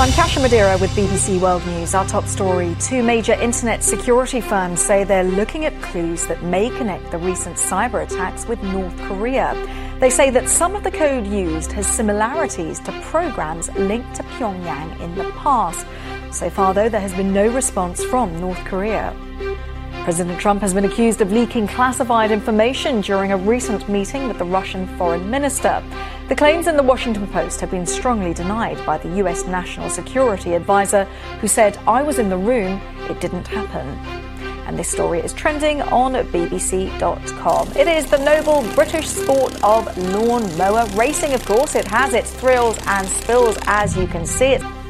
I'm Kasia Madeira with BBC World News. Our top story: two major internet security firms say they're looking at clues that may connect the recent cyber attacks with North Korea. They say that some of the code used has similarities to programs linked to Pyongyang in the past. So far, though, there has been no response from North Korea. President Trump has been accused of leaking classified information during a recent meeting with the Russian foreign minister. The claims in the Washington Post have been strongly denied by the US National Security Advisor, who said, "I was in the room, it didn't happen." And this story is trending on BBC.com. It is the noble British sport of lawn mower racing, of course. It has its thrills and spills, as you can see. It's